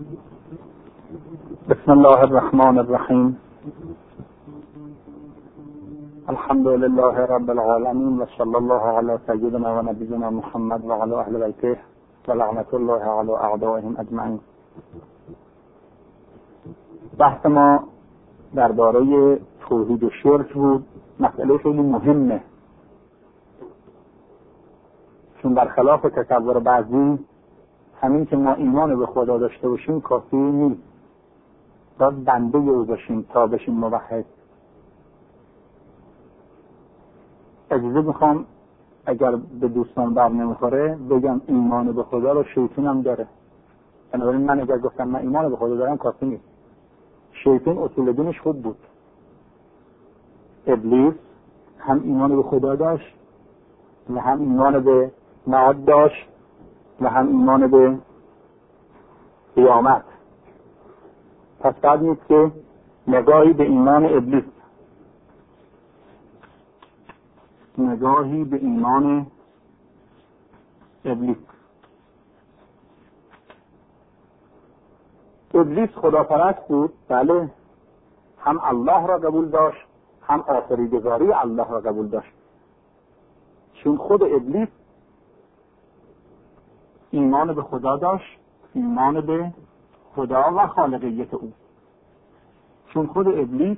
بسم الله الرحمن الرحیم. الحمد لله رب العالمین و صلی الله علی سیدنا و نبینا محمد و علی اهل بیته و لعنت الله علی اعدائهم اجمعین. بحث ما درباره توحید و شرک بود. مسئله خیلی مهمه، چون برخلاف تصور بعضی همین که ما ایمان به خدا داشته باشیم کافی نیست، باید بنده او باشیم تا بشیم موحد. اجازه میخوام اگر به دوستان بر نمیخوره بگم ایمان به خدا رو شیطان هم داره. بنابراین من اگر گفتم من ایمان به خدا دارم کافی نیست. شیطان اصول دینش خوب بود. ابلیس هم ایمان به خدا داشت و هم ایمان به معاد داشت و هم ایمان به قیامت. پس بعد نیست که نگاهی به ایمان ابلیس، نگاهی به ایمان ابلیس. ابلیس خداپرست بود، بله، هم الله را قبول داشت هم آفریدگاری الله را قبول داشت. چون خود ابلیس ایمان به خدا داشت، ایمان به خدا و خالقیت او. چون خود ابلیس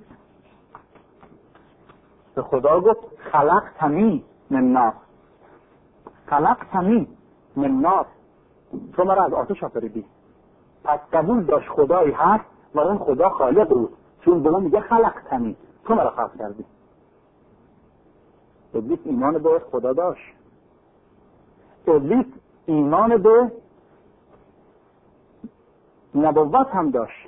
به خدا گفت خلقتنی من نار، خلقتنی من نار، تو مرا از آتش آفریدی. پس قبول داشت خدایی هست و اون خدا خالق بود، چون به اون میگه خلقتنی، تو مرا خلق کردی. ابلیس ایمان به خدا داشت. ابلیس ایمان به نبوت هم داشت،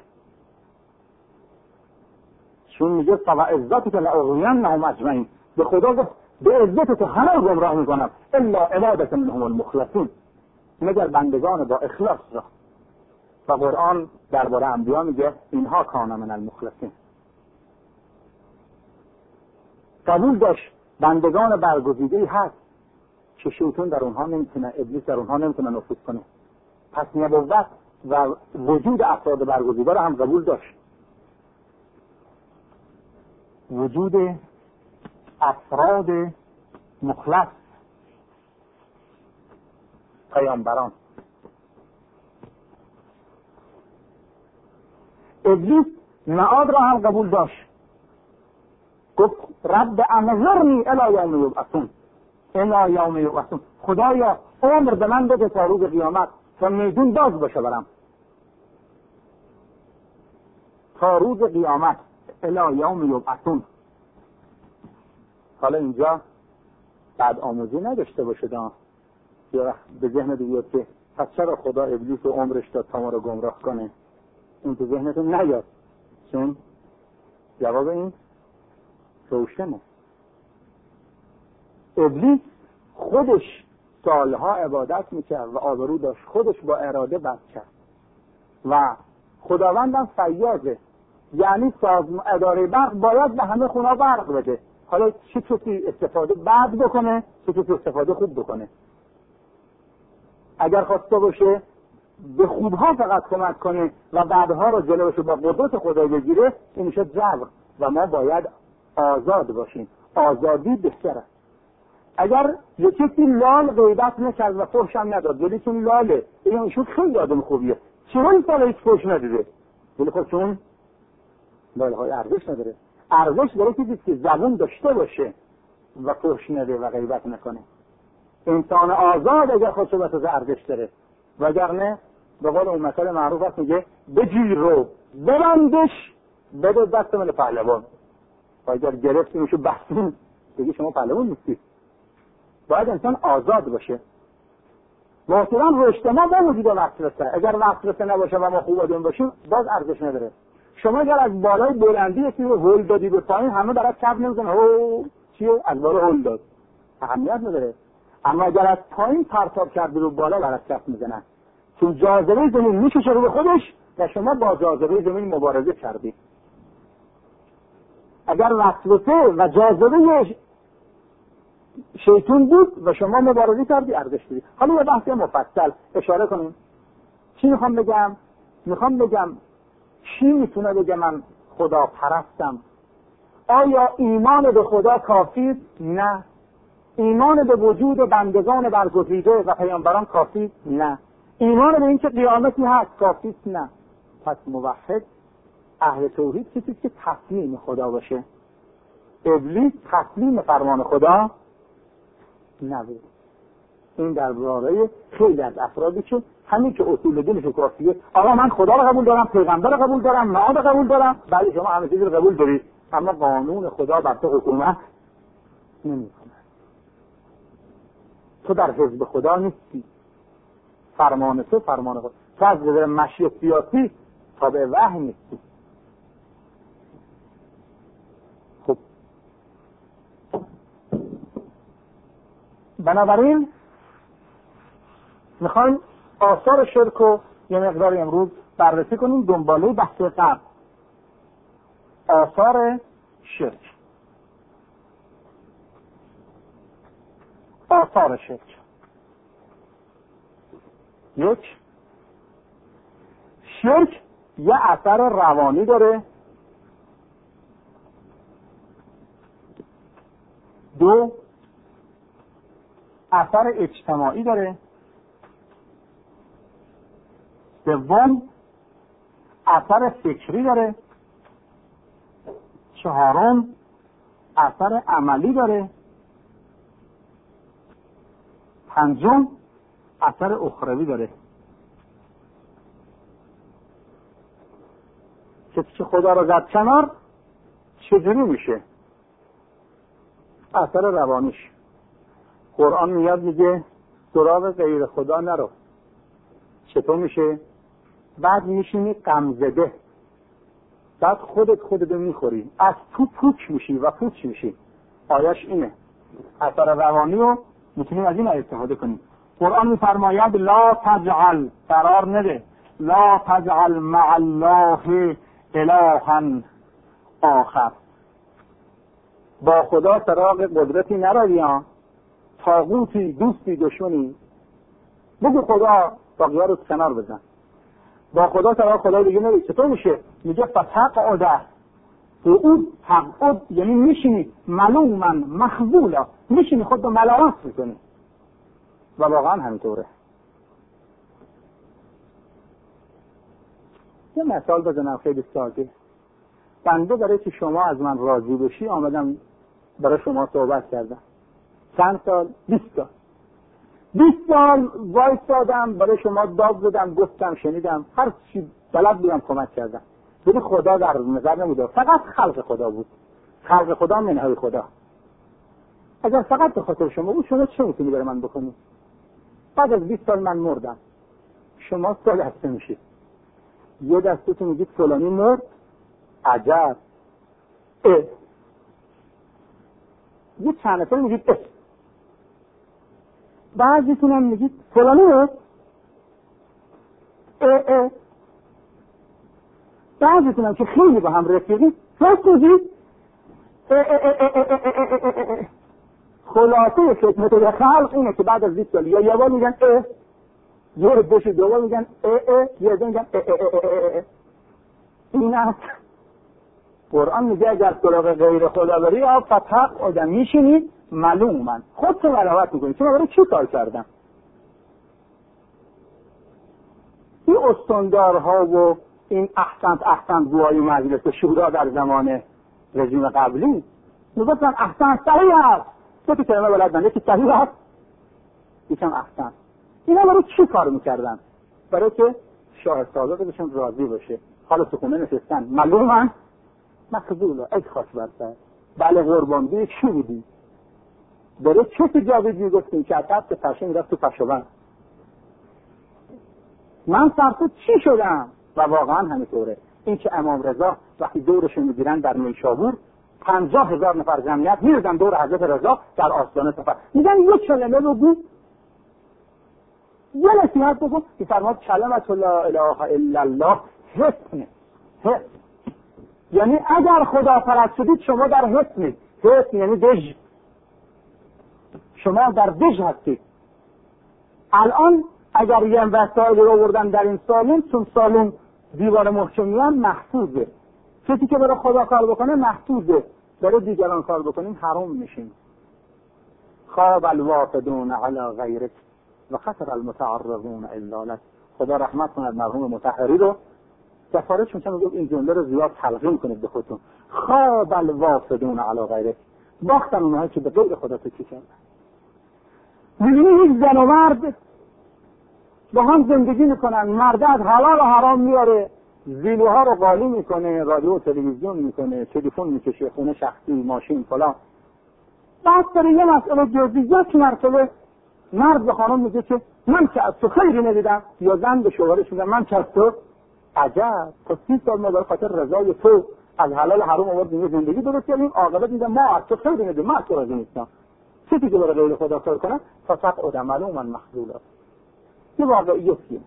چون میگه فوعزتک لأغوینهم اجمعین، به خدا گفت به عزت تو همه رو گمراه میکنم الا عبادک منهم المخلصین، مگر بندگان با اخلاص را. و قرآن درباره انبیا میگه اینها کان من المخلصین. قبول داشت بندگان برگزیده‌ای هست که شیطان در اونها نمیتونه، ابلیس در اونها نمیتونه نفوذ کنه. پس نبوت و وجود افراد برگزیده را هم قبول داشت. وجود افراد مخلص، پیامبران. ابلیس معاد را هم قبول داشت، گفت رب انظرنی الی یوم یبعثون، الی یوم یبعثون، خدایا عمر به من بده تا روز قیامت، تا میدون باز باشه برم، تا روز قیامت، الی یوم یبعثون. حالا اینجا بعد آموزی نداشته باشه یا به ذهن بیاد که پس چرا خدا ابلیس و عمرش داد تا ما رو گمراه کنه؟ این تو ذهنتون نیاد، چون جواب این روشنه. ابلیس خودش سالها عبادت میکرد و آبرو داشت، خودش با اراده بد کرد و خداوندم فیاضه، یعنی اداره برق باید به همه خونه برق بده. حالا چه کسی استفاده بد بکنه، چه کسی استفاده خوب بکنه. اگر خواسته باشه به خوبها فقط کمک کنه و بعدها رو جلوشو با قدرت خدا بگیره، این میشه جبر و ما باید آزاد باشیم. آزادی بهتره. اگر یکی لال غیبت نکرد و فحش هم نداد، ولی چون لاله، ایشون خیلی آدم خوبیه، 40 سال هیچ فحش ندیده، ولی خب چون لاله های ارزش نداره. ارزش داره کسی که زبون داشته باشه و فحش نده و غیبت نکنه. انسان آزاد اگر خودشو بسازه ارزش داره، وگرنه به قول اون مثال معروف هست میگه بگیر رو ببندش بده دست من پهلوان، و اگر گرفتیمشو بستیم بگی شما پهلوان نیستید. باید انسان آزاد باشه. واقعا رشد ما با وجود وسوسه، اگر وسوسه نباشه و ما خوب آدم باشیم باز ارزش نداره. شما اگر از بالای بلندی یکی رو هول دادی به پایین، همه برات کف نمیزنه هو چیه از بالا هول داد، اهمیت نداره. اما اگر از پایین پرتاب کردی رو بالا برات کف میزنن، چون جاذبه زمین میکشه رو به خودش و شما با جاذبه زمین مبارزه کردی. اگر وسوسه و جاذبه شیطان بود و شما مبارزه کردی، ارزش داری. حالا یه بحث مفصل اشاره کنیم. چی میخوام بگم؟ میخوام بگم کی میتونه بگه من خدا پرستم؟ آیا ایمان به خدا کافی؟ نه. ایمان به وجود بندگان برگزیده و پیامبران کافی؟ نه. ایمان به اینکه قیامتی هست کافی؟ نه. پس موحد اهل توحید کسی که تسلیم خدا باشه. ابلیس تسلیم فرمان خدا نبود. این درباره خیلی از افرادی که همین که اصول دینش کافیه، آقا من خدا رو قبول دارم، پیغمبر رو قبول دارم، معاد رو قبول دارم، بله شما همه چیز رو قبول دارید، اما قانون خدا بر تو حکومت نمی‌کنه. تو در حزب خدا نیستی. فرمان تو فرمان خدا. تو از نظر مشی سیاسی تابع وحی نیستی. خب بنابراین میخوایم آثار شرک رو یه مقدار امروز بررسی کنیم دنباله بحث قبل. آثار شرک. آثار شرک. یک، شرک یه اثر روانی داره. دو، اثر اجتماعی داره. سوم، اثر فکری داره. چهارم، اثر عملی داره. پنجم، اثر اخروی داره. کسی که خدا را زد کنار چجوری میشه؟ اثر روانیش. قرآن میاد میگه سراغ غیر خدا نرو. چطور میشه؟ بعد میشینی غمزده، بعد خودت میخوری، از تو پوچ میشی و پوچ میشی. آیش اینه. اثر روانی رو میتونیم از این استفاده کنیم. قرآن میفرماید لا تجعل، قرار نده، لا تجعل مع الله الها آخر. با خدا سراغ قدرتی نروی ها، طاغوتی، دوستی، دشمنی. بگو خدا باقی‌ها رو کنار بزن. با خدا سراغ خدا دیگه نروی. چطور میشه؟ میگه فتقعد. قعود، تقعد یعنی میشینی ملوما مخذولا، میشینی خود رو ملامت میکنی. و واقعا همینطوره. یه مثال بزنم خیلی ساده. بنده برای که شما از من راضی بشی آمدم برای شما صحبت کردم. چند سال؟ 20 سال. 20 سال وایسادم برای شما داد زدم، گفتم، شنیدم، هر چی بلد بودم کمک کردم. ولی خدا در نظر نبود، فقط خلق خدا بود. خلق خدا منهای خدا. اگر فقط به خاطر شما بود، شما چه میتونی برای من بکنی؟ بعد از 20 سال من مردم، شما 3 دسته میشید. یه دستتون میگید فلانی مرد، عجب، یه چند نفر میگید بعضیتون هم میگید فلانی مرد، بعضیتون هم که خیلی با هم رفیقید راست میگید خلاصه خدمت به خلق اینه که بعد از 20 سال یا یه بار میگن یه عده‌شو دوبار میگن یه عده میگن این است. قرآن میگه اگر سراغ غیر خدا بری فتح آدم میشینید ملومن، خودتون ملامت میکنید. چون برای چی کار کردم؟ این استاندارها و این احسن گوهای مجلس شورا در زمان رژیم قبلی میگفتن احسن صحیح هست، دو تا کلمه بلدن، یکی صحیح هست یکم احسن. اینا برای چی کار میکردن؟ برای که شاه صادق بهشون راضی باشه. حالا تو خونه نشستن ملومن مخذولا، ای خاص برسن. بله قربان چی بودی؟ برای چه جاویدی گفتیم که عقب که پشه میرفت تو پشوبند. من سرسو چی شدم؟ و واقعا همینطوره. این که امام رضا وقتی دورشون میگیرن در نیشابور 50,000 نفر جمعیت میردن دور حضرت رضا در آستانه سفر، میگن یک کلمه بگو، یه نصیحت بگو. میفرماد کلمت لا اله الا الله حسن. یعنی اگر خدا پرست شدید شما در حسنید. حسن یعنی دژ، شما در دژ هستید. الان اگر یه وسایل رو آوردن در این سالن، چون سالن دیوار محکمی هم محفوظه. کسی که برای خدا کار بکنه محفوظه، برای دیگران کار بکنیم حرام میشیم. خواب الوافدون علی غیرک و خسر المتعرضون الا لک. خدا رحمت کند مرحوم مطهری رو، سفارش میکنه گفت این جمله رو زیاد تلقین کنید به خودتون. خواب الوافدون علی غیرک، باختن اونهایی که به غیر خدا تکیه کردن. میبینی هیچ زن و مرد با هم زندگی میکنن، مرد از حلال و حرام میاره، ویلوها رو قالی میکنه، رادیو و تلویزیون میکنه، تلفن میکشه، خونه شخصی، ماشین فلان. بعد سر یه مسئله جزئی یک مرتبه مرد به خانم میگه که من که از تو خیری ندیدم، یا زن به شوهرش میگه من که از تو عجب تا 30 سال ما در خاطر رضای تو از حلال حرام آوردیم زندگی درست کردیم، عاقبت میگه ما از تو خیری ندیدم، من از تو راضی نیستم. کسی که برای غیر خدا کار کنه فقط ملوما مخذولا. این واقعیتیه.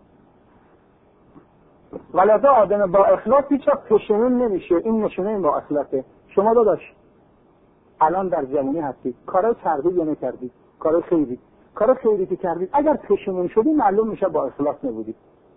ولذا آدم با اخلاص هیچ وقت پشیمون نمیشه. این نشونه با اخلاصه. شما داداش الان در جوانی هستید، کارای کردید یا نکردید، کارای خیری که کردید اگر پشیمون شدید معلوم میشه با اخلاص نبودید.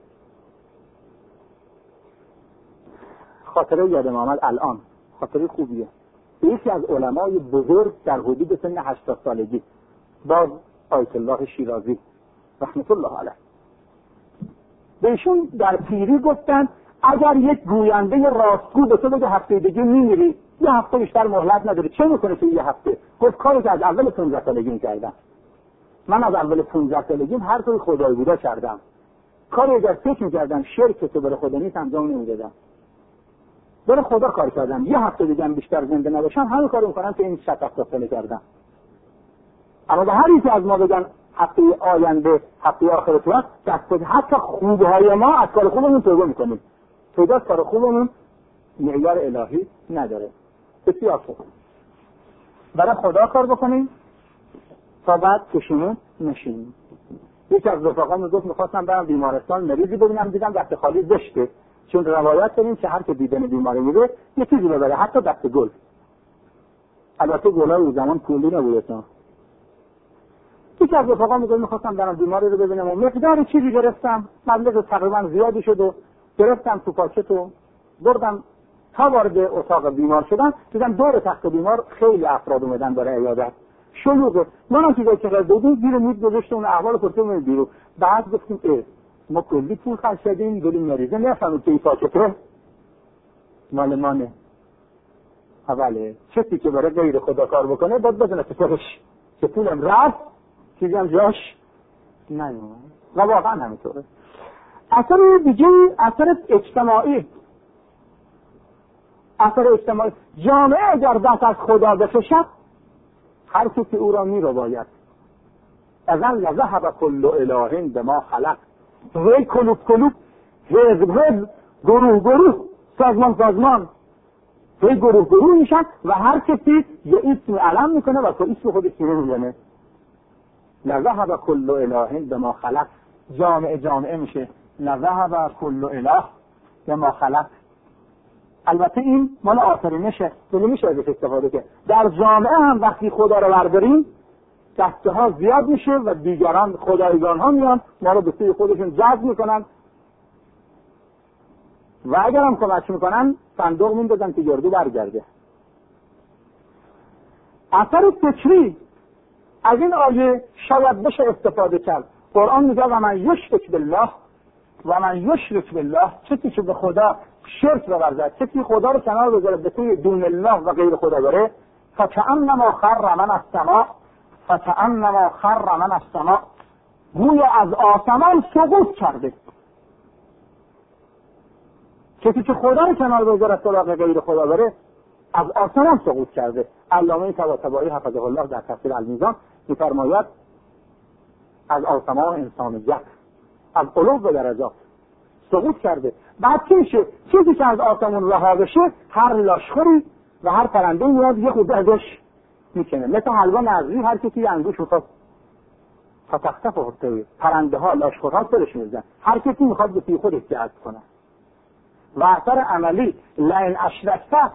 خاطره یادم آمد الان، خاطره خوبیه. یکی از علمای بزرگ در حدود سن 80 سالگی، باز آیت الله شیرازی رحمت الله علیه، بهشون در پیری گفتن اگر یک گوینده راستگو به تو بگه هفته دیگه میمیری، یه هفته بیشتر مهلت نداری، چه میکنه تو یه هفته؟ گفت کاری که از اول 15 سالگی میکردم. من از اول 15 سالگی هر طور خدای بودا کردم. کاری اگر فکر میکردم شرک تو برای خدا نیست انجام نمیدادم. برای خدا کار کردم. یه هفته دیگه بیشتر زنده نباشم همین کارو میکنم که این 60 سال کردم. اما به هر یکی از ما بگن هفته آینده، هفته آخرت هست، دست حتی خوبهای ما از کار خوبمون توبه میکنیم. توبه از کار خوبمون معیار الهی نداره. بسیار خوب. برای خدا کار بکنیم تا بعد پشیمون نشیم. یکی از رفقام میگفت میخواستم برم بیمارستان مریضی ببینم، دیدم دست خالی داشته، چون روایت داریم که هر که دیدن بیماری میره یه چیزی ببره، حتی دست گل. البته گل‌ها اون زمان پولی نبود. یکی از رفقام میگفت میخواستم برم بیماری رو ببینم و مقدار چیزی گرفتم، مبلغ تقریبا زیادی شد و گرفتم تو پاکت و بردم. تا وارد اتاق بیمار شدم دیدم دور تخت بیمار خیلی افراد اومدن برای عیادت. شلوغه. منم که چقدر بودیم زیر میز گذاشتم اون احوال پرسیدم بیرون. بعد گفتیم ما کلی پول خرج کردیم داریم مریضه نفهمید که این پاکته مال مانه. اوله کسی که برای غیر خدا کار بکنه باید بزنه تو سرش که پولم رفت چیزی هم جاش نیومد. و واقعا همینطوره. اثر دیگه اثر اجتماعی. جامعه اگر دست از خدا بکشد هر کسی او را می رو باید. اذن لذهب کل اله بما خلق. وی کلوب حزب گروه سازمان وی گروه میشن و هر کسی یه اسم علم میکنه و تو اسم خودش میزنه. لذهب کل اله بما خلق. جامعه میشه لذهب کل اله بما خلق. البته این مال آفرینشه، نمیشه ازش استفاده کرد. در جامعه هم وقتی خدا رو برداریم دسته ها زیاد میشه و دیگران خدایگان ها میان ما رو به سوی خودشون جذب میکنن و اگر هم کمک میکنن صندوق میندازن که گردو برگرده. اثر فکری از این آیه شاید بشه استفاده کرد. قرآن میگه و من یشرک بالله کسی که به خدا شرک بورزد، کسی خدا رو کنار بذاره به توی دون الله و غیر خدا بره، فکأنما خر من السماء گویا از آسمان سقوط کرده. کسی که خدا رو کنار بذاره سراغ غیر خدا بره از آسمان سقوط کرده. علامه طباطبایی حفظه الله در تفسیر المیزان می‌فرماید از آسمان انسانیت، از علو به درجات سقوط کرده. بعد چی میشه؟ چیزی که از آسمون رها بشه هر لاشخوری و هر پرنده میاد یه خود ازش میکنه. مثل حلوا نظری هر کسی انگوش میخواد فتختف هرتوی پرنده ها لاشخورها سرش میزن. هر کسی میخواد به توی خودش جذب کنه. و اثر عملی لئن اشرکت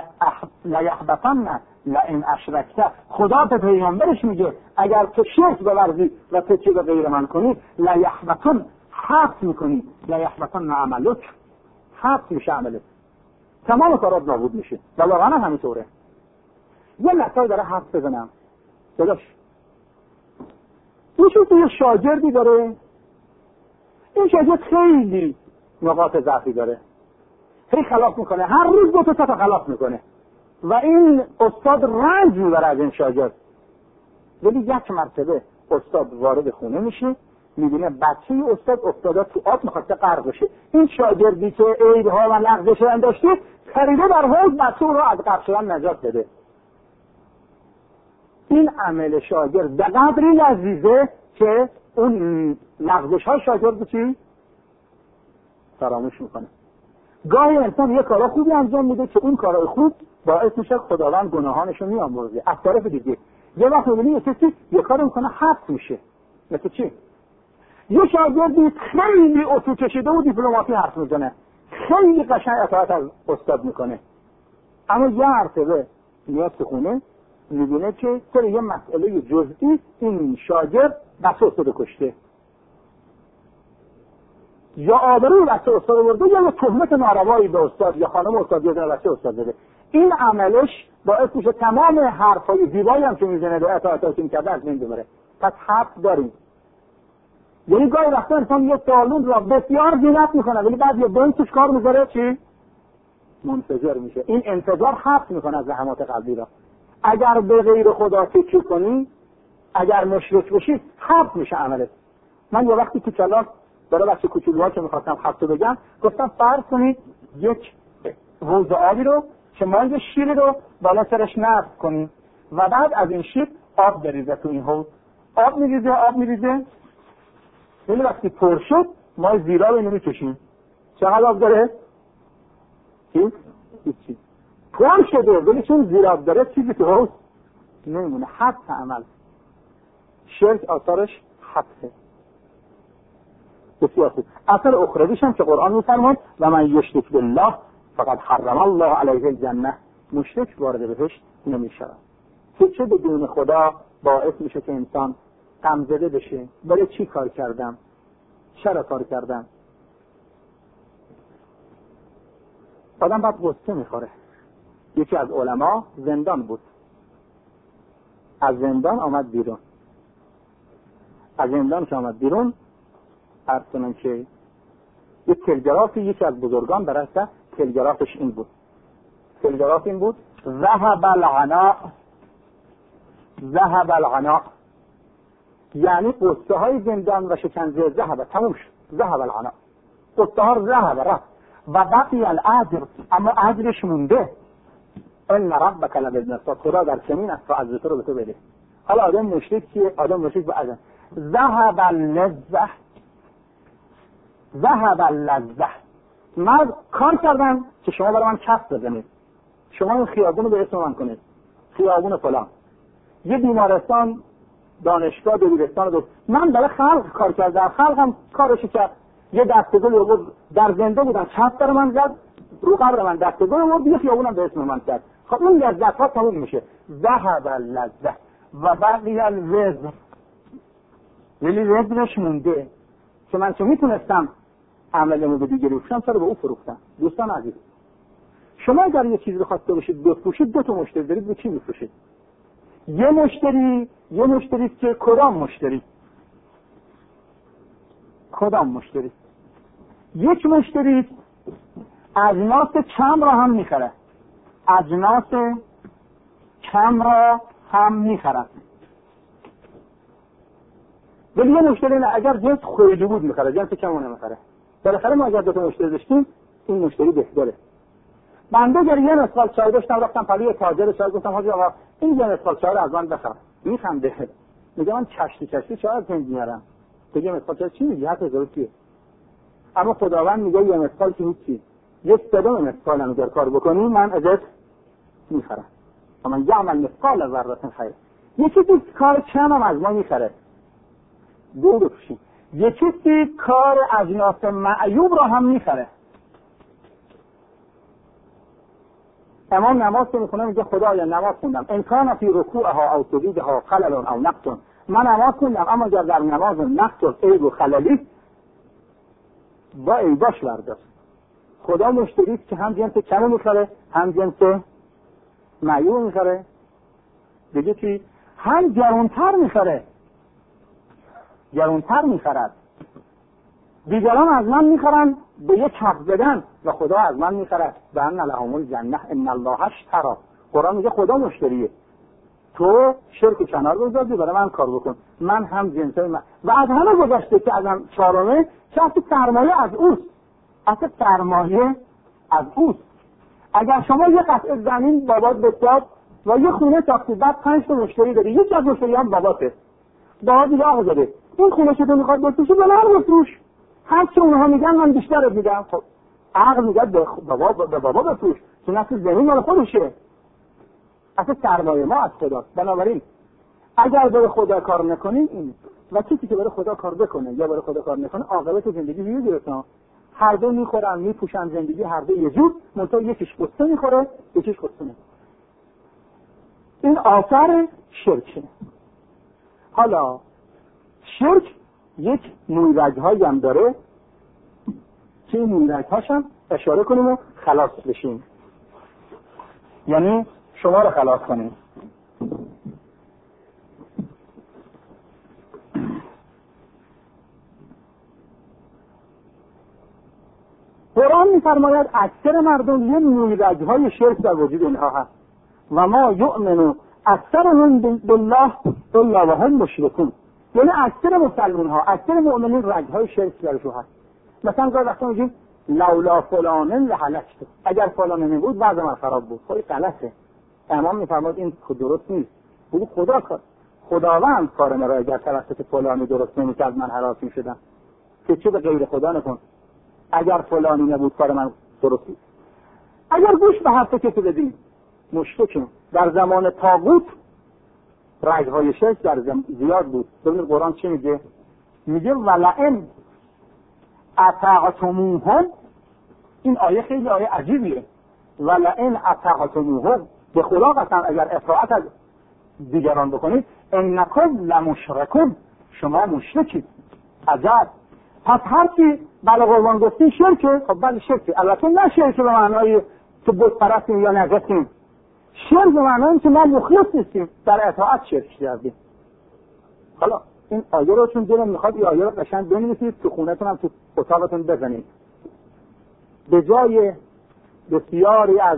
لئن اشرکت خدا به پیغمبرش میگه اگر تو شرک بورزی و تو چی به غیر من کنی لیحبطن حق میکنی لیحبطن عملک حبس میشه عملت، تمام کارات نابود میشه و واقعا همینطوره. یه مثال داره حرف بزنم داداش. یه شاگردی داره، این شاگرد خیلی نقاط ضعفی داره، هی خلاف میکنه، هر روز 2 تا خلاف میکنه و این استاد رنج میبره از این شاگرد. ولی یک مرتبه استاد وارد خونه میشه، میبینه بچه استاد افتاده تو آب میخواسته غرق بشه. این شاگردی که عیب‌ها و نقضش رو داشته پریده در حوض بچه رو از غرق شدن نجات بده. این عمل شاگرد به قدری لذیذه که اون نقضش های شاگرد چی؟ فراموش میکنه. گاهی انسان یه کارا خوبی انجام میده که اون کارای خوب باعث میشه خداوند گناهانش رو میامرزه. از طرف دیگه یه وقت میبینی یه کسی یه کار میکنه حبس میشه. مثل چی؟ یه شاگردی خیلی اتو کشیده و دیپلماتی حرف میزنه، خیلی قشنگ اطاعت از استاد میکنه، اما یه مرتبه میاد تو خونه میبینه که سر یه مسئله جزئی این شاگرد بچه استاد کشته، یا آبروی بچه استاد برده یا تهمت ناروایی به استاد یا خانم استاد یا بچه استاد بده. این عملش باعث میشه تمام حرفای زیبایی هم که میزنه به اطاعتاتی میکرده از بین ببره. پس حق داریم. یعنی گاهی وقتا انسان یه سالون را بسیار زینت میکنه ولی بعد یه بین توش کار میذاره چی؟ منفجر میشه. این انفجار حبس میکنه از زحمات قلبی را. اگر به غیر خدا فکر کنی، اگر مشرک بشی، حبس میشه عملت. من یه وقتی تو کلاس برای بچه کوچولوها که میخواستم حبس بگم گفتم فرض کنید یک حوض آبی رو که ما یه شیر رو بالا سرش نصب کنیم و بعد از این شیر آب بریزه تو این حوض. آب میریزه ولی وقتی پر شد ما زیرا رو اینو میکشیم. چقدر آب داره؟ هیچی. پر شده ولی چون زیر آب داره چیزی تو حوض نمیمونه. حبس عمل. شرک آثارش حبسه. بسیار خوب. اثر اخرویش هم که قرآن میفرماید و من یشرک بالله فقد حرم الله علیه الجنه، مشرک وارد بهشت نمیشود. چه بدون خدا باعث میشه که انسان غمزده بشه. برای چی کار کردم؟ چرا کار کردم؟ آدم بعد غصه میخوره. یکی از علما زندان بود، از زندان آمد بیرون. از زندان که آمد بیرون عرض کنم که یک تلگرافی یکی از بزرگان برسته. تلگرافش این بود. تلگراف این بود: ذهب العناء، یعنی قصه های زندان و شکنجه ذهب، تموم شد. ذهب العناء، قصه ها ذهب رفت و بقی الاجر، اما اجرش مونده. ان ربک لبالمرصاد، خدا در کمین است و اجر تو رو به تو بده. حالا آدم مشرک که آدم مشرک به اذن ذهب اللذه، من کار کردم که شما برای من کف بزنید، شما این خیابون رو به اسم من کنید، خیابون فلان، یه بیمارستان، دانشگاه، دبیرستان رو من برای خلق کار کردم، خلقم کارشو کرد. یه دستگل رو در زنده بودم، چپ در من زد، رو قبر من دستگل رو یه خیابونم به اسم من کرد. خب اون لذت ها تموم میشه. ذهب اللذه و بقی الوزر، ولی وزرش مونده که من چه میتونستم عملمو به دیگری بفروشم، چرا به او فروختم. دوستان عزیز، شما اگر یه چیزی رو خواسته باشید بفروشید، 2 تا مشتری دارید، به چی میفروشید؟ یه مشتری که کدام مشتری؟ یک مشتری اجناس کم را هم میخره، ولی یه مشتری نه، اگر جنس خیلی بود میخره، جنس کمو نمیخره. بالاخره ما اگر 2 تا مشتری داشتیم این مشتری بهتره. من اگر یه مسقال چای داشتم رفتم پلوی تاجر چای گفتم حاجی آقا این یه مسقال چای رو از من بخر، میخنده، میگه من کشتی چای از هند میارم. میگه مسقال چای چی میگی؟ 7000 چیه؟ اما خداوند میگه یه مسقال که هیچی، یک صدام مسقال هم اگر کار بکنی من ازت میخرم. اما یعمل مثقال ذره خیر، یکی کار کم هم از ما میخره. دو بکشی. یکی کار اجناس معیوب را هم میخره. امام نماز که میخونه میگه خدایا نماز خوندم ان کان فی رکوعها او سجودها خلل او نقص، من نماز خوندم اما اگر در نماز نقص و عیب و خللی با عیباش برداشت. خدا مشتری است که هم جنس کم میخره هم جنس معیوب میخره. دیگه چی؟ هم گرانتر میخره، گرانتر میخرد. دیگران از من میخرن به یک حق بدن و خدا از من میخرد به ان لهم الجنه ان الله اشتری. قرآن میگه خدا مشتریه. تو شرک کنار بذار برای من کار بکن، من هم جنسای من. و از همه گذشته که از هم چهارمه که اصل سرمایه از اوست، اصل سرمایه از اوست. اگر شما یه قطعه زمین بابات بساد و یه خونه ساختی، بعد 5 تا مشتری داری، یکی از مشتری هم باباته، بابا دیگه آقا داره این خونه شده میخواد بفروشه، به من بفروش، هر چه اونها میگن من بیشتر میگم. خب عقل میگه به بابا بفروش، چون اصل زمین مال خودشه، اصل سرمایه ما از خداست. بنابراین اگر برای خدا کار نکنیم این و کسی که برای خدا کار بکنه یا برای خدا کار نکنه، عاقبت زندگی میگیره. هر دو میخورن میپوشن زندگی، هر دو یه جور، منتها یکیش قصه میخوره یکیش قصه نمیخوره. این آثار شرکه. حالا شرک یک مویرگ‌هایی هم داره که این مویرگ‌هاش هم اشاره کنیم و خلاص بشیم، یعنی شما رو خلاص کنیم. قرآن می‌فرماید اکثر مردم یه مویرگ‌های شرک در وجود اینها هست و ما یؤمنو اکثرهم بالله الا وهم مشرکون. یعنی اکثر مسلمان ها، اکثر مؤمنین رگ‌های شرک درشون هست. مثلا گاهی وقتا میگیم لولا فلانن لهلکت، اگر فلان نبود وضع من خراب بود. خیلی غلطه. امام می‌فرماید این درست نیست. بگو خداوند کار مرا اگر توسط فلانی درست نمی‌کرد من هلاک می‌شدم، که چه به غیر خدا نکن. اگر فلانی نبود کار من درست نیست. اگر گوش به حرف کسی بدیم مشرکیم. در زمان طاغوت رگ‌های شرک در زیاد بود. ببینید قرآن چی میگه؟ میگه ولئن اطعتموهم. این آیه خیلی آیه عجیبیه. ولئن اطعتموهم، به خدا قسم اگر اطاعت از دیگران بکنید، انکم لمشرکون، شما مشرکید. عجب. پس هر کی بله قربان گفتی شرکه. خب بله شرکه، البته نه شرکه به معنای که بت پرستیم یا نجسیم. شرک به معنای که ما مخلص نیستیم، در اطاعت شرک کردیم. حالا این آیه رو چون دلم میخواد این آیه رو قشنگ بنویسید تو خونه‌تون هم تو اتاقتون بزنید. به جای بسیاری از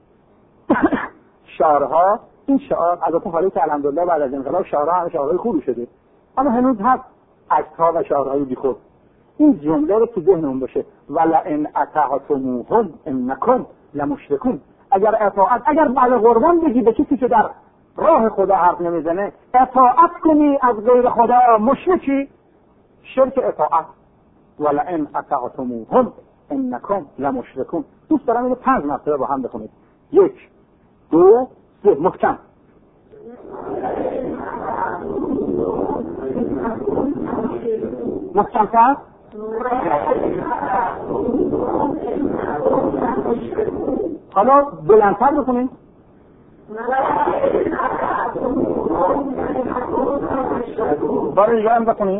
شعارها، این شعار البته حالا که الحمدلله بعد از انقلاب شعارها همه شعارهای خوبی شده، اما هنوز هست عکس‌ها و شعارهای بیخود. این جمله رو تو ذهنمون باشه، ولئن اطعتموهم انکم لمشرکون. اگر بعد قربان بگی به کسی که در راه خدا حرف نمیزنه، اطاعت کنی از غیر خدا، مشرکی. شرک اطاعت. ولئن اطعتموهم انکم لمشرکون. دوست دارم اینو 5 مرتبه با هم بخونید. 1 2 3 محکم. محکم تر. حالا بلندتر بکنید. برای دیگه هم بکنید.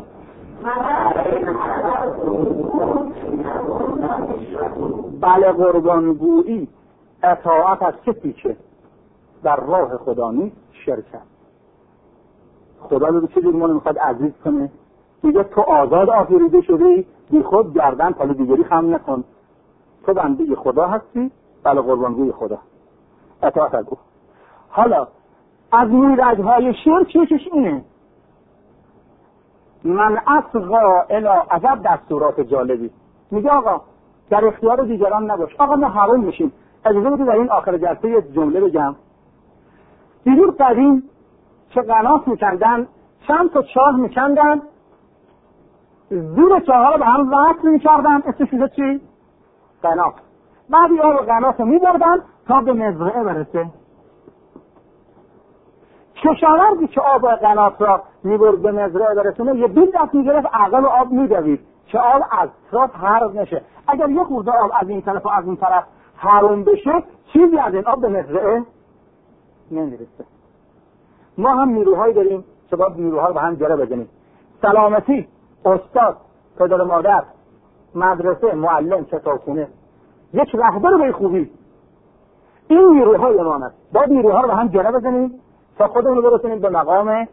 بله قربانگویی اطاعت از کسی که در راه خدا نیست شرک است. خدا رو چه جور ما میخواد عزیز کنه؟ میگه تو آزاد آفریده شدی، بی خود گردن پل دیگری خم نکن، تو بنده خدا هستی، بله قربانگوی خدا، اطاعت از او. حالا از مویرگ‌های شرک یکیش اینه من اصغا الی عجب دستورات جالبی. میگه آقا در اختیار دیگران نباش، آقا ما حرام میشیم. اجازه بدید در این آخر جلسه یه جمله بگم. دیگر قدیم که قنات میکندن، چند تا چاه میکندن، زیر چاه رو به هم وصل میکردن، اسمش شده چی؟ قنات. بعدی آب قنات رو میبردن تا به مزرعه برسه. کشاورزی که آب قنات را میبرد به مزرعه برسونه، یه بیل دست میگرفت عقل آب میدوید که آب از اطراف حرم نشه. اگر یه خورده آب از این طرف و از اون طرف حرم بشه، چیزی از این آب به مزرعه نمیرسه. ما هم نیروهایی داریم که باید نیروها رو به هم گره بزنیم. سلامتی، استاد، پدر مادر، مدرسه، معلم، کتابخونه، یک رهبر به خوبی. این نیروهای ما است. باید نیروها رو به هم جره بزنیم تا خودمون رو برسونیم به مقام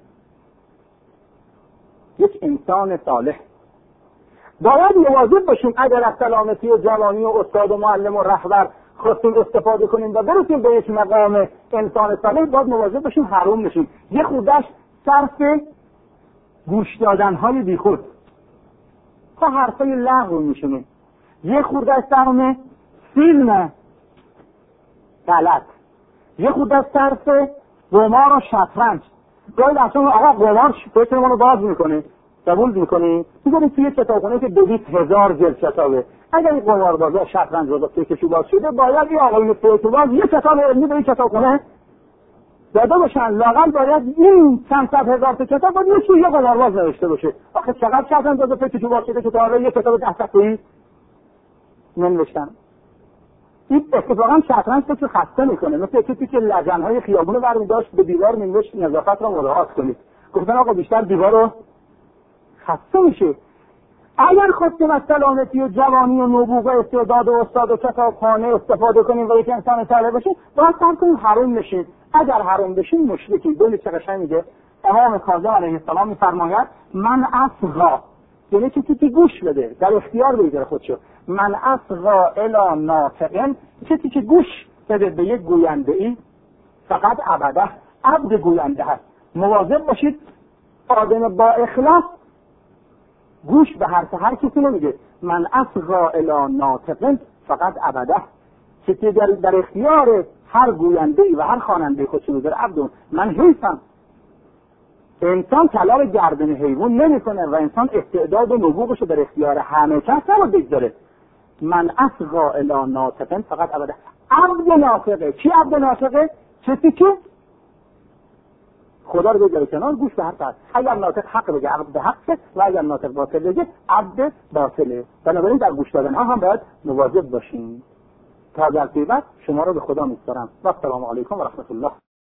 یک انسان صالح. باید مواظب باشیم اگر از سلامتی و جوانی و استاد و معلم و رهبر خواستیم استفاده کنیم و برسیم به یک مقام انسان صالح، باید مواظب باشیم حروم نشیم. یه خودش صرف گوش دادن‌های بیخود تا حرفای لغو میشونیم، یه خودش صرف فیلم غلط، یه خودش صرف قمار و شطرنج. گاهی اصلا آقا قمار فکرمون رو باز میکنه، قبول میکنی؟ میگونی توی کتابخونه که 200,000 جلد کتابه، اگر این قماربازا شطرنج رو فکرشو باز شده، باید این آقایون فکرباز یه کتاب علمی به این کتابخونه داده باشن. لااقل باید این چند صد هزار تا کتاب باید یکی یه قمارباز نوشته باشه. آخه چقدر شطرنج داده فکرشو باز شده که تا حالا یه کتاب 10 صفحه‌ای ننوشتن. این اتفاقا شطرنج فکر خسته میکنه، مثل کسی که لجن‌های خیابون رو برمی داشت به دیوار می‌نوشت نظافت رو مراعات کنید. گفتن آقا بیشتر دیوار رو خسته میشه. اگر خواستیم از سلامتی و جوانی و نبوغ و استعداد و استاد و کتابخانه استفاده کنیم و یک انسان صالح باشیم، باید سعی کنیم حروم نشیم. اگر حروم بشیم مشرکی. دو چه قشنگ میگه امام کاظم علیه السلام میفرماید من اصغا، یعنی کسی که گوش بده، در اختیار بگذاره خودشو. من اصغا الی ناطق، کسی که گوش بده به یک گوینده ای فقط عبده، عبد گوینده هست. مواظب باشید آدم با اخلاص گوش به حرف هر کسی نمیده. من اصغا الی ناطق فقط عبده، کسی در اختیار هر گوینده ای و هر خواننده خودشو بذاره عبدون. من حیفم انسان طلب گردن حیوان نمیکنه و انسان استعداد و نبوغشو در اختیار همه کس نباید بگذاره. من اصغا الی ناطق فقط عبده. عبد ناطقه. کی عبد ناطقه؟ کسی که خدا رو بذاره کنار، گوش به حرف هست. اگر ناطق حق بگه عبد حقه و اگر ناطق باطل بگه عبد باطله. بنابراین در گوش دادن ها هم باید مواظب باشیم. تا در قیمت شما رو به خدا میسپارم. و السلام علیکم و رحمت الله.